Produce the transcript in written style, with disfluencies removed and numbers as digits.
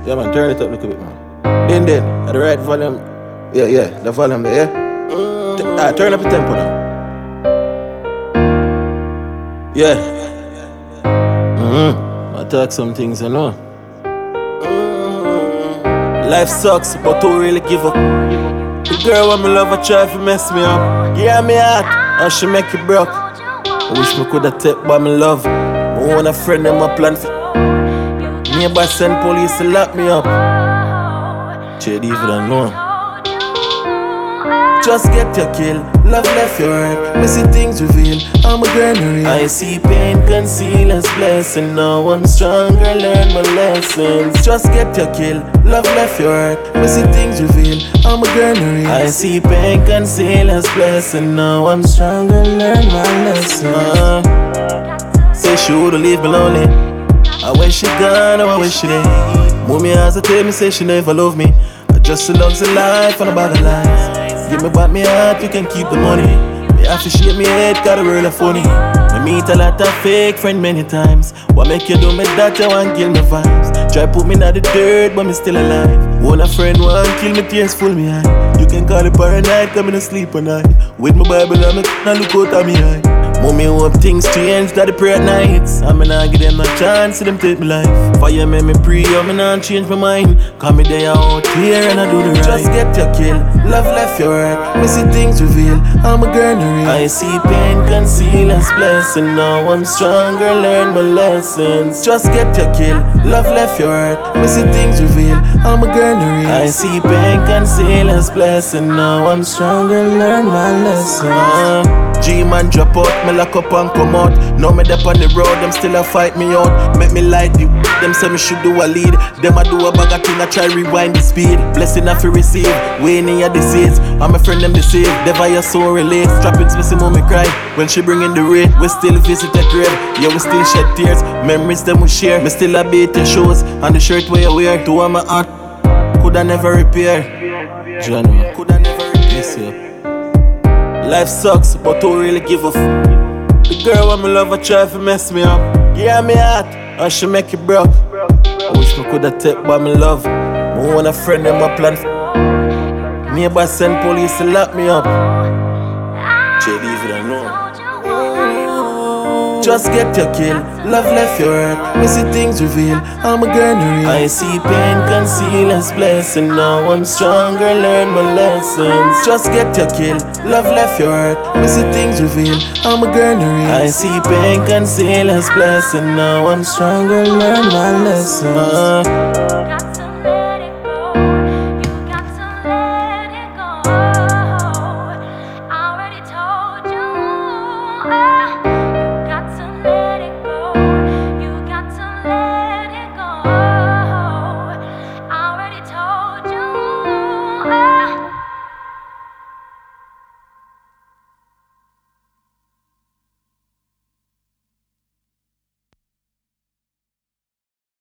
Yeah, man, turn it up a little bit, man. Then, at the right volume. Yeah, the volume there, yeah? Turn up the tempo now. Yeah. I talk some things, you know. Life sucks, but who really give up? The girl when me love, I try to mess me up. Yeah, me heart, and she make it broke. I wish me coulda take by me love. I want a friend in my plan for. Nearby send police to lock me up. Shit, even I know. Just get your kill, love left your hurt. Missy things reveal, I'm a granary. I see pain conceal as blessing. Now I'm stronger, learn my lessons. Just get your kill, love left your hurt. Missy things reveal, I'm a granary. I see pain conceal as blessing. Now I'm stronger, learn my lessons. Say she would've leave me lonely. I wish she gone, I wish she dead. Mommy has to tell me, say she never love me. I just loves the life and a bag of lies. Give me back my heart, you can keep the money. Me have to shake me head, got a world of funny. Me meet a lot of fake friends many times. What make you do me that, you want kill me vibes. Try put me in the dirt, but me still alive. One a friend want kill me, tears full me eye. You can call it paranoid, come in and sleep at night. With my Bible and me, now look out of me eye. Mommy hope things change, that the pray at nights. I mean, I give them a chance, see them take my life. Fire make me pray, I mean, I change my mind. Come me there out here and I do the right. Just get your kill, love left your hurt. Missy things reveal, I'm a granary. I see pain conceal as blessing. Now I'm stronger, learn my lessons. Just get your kill, love left your hurt. Missy things reveal, I'm a granary. I see pain conceal as blessing. Now I'm stronger, learn my lessons. G-man drop out, me lock up and come out. Now me dep on the road, them still a fight me out. Make me like the them say me should do a lead. Them a do a bag of thing, I try rewind the speed. Blessing I fi receive, winning your disease. I'm a friend them deceive, never your soul relate. Strapping to me see mommy cry, when she bring in the rain. We still visit the grave, yeah we still shed tears. Memories them we share, me still a beat your shows. And the shirt where you wear, to my heart, coulda never repair. January, coulda never repair. Life sucks, but who really give a The girl when me love, I try to mess me up. Yeah, me heart, and she make it broke. I wish me coulda take by me love. I want a friend in my plan for. Nearby send police to lock me up. Shit, even I know. Just get your kill, love left your hurt. Missy things reveal, I'm a granary. I see pain conceal as blessing. Now I'm stronger, learn my lessons. Just get your kill, love left your hurt. Missy things reveal, I'm a granary. I see pain conceal as blessing. Now I'm stronger, learn my lessons.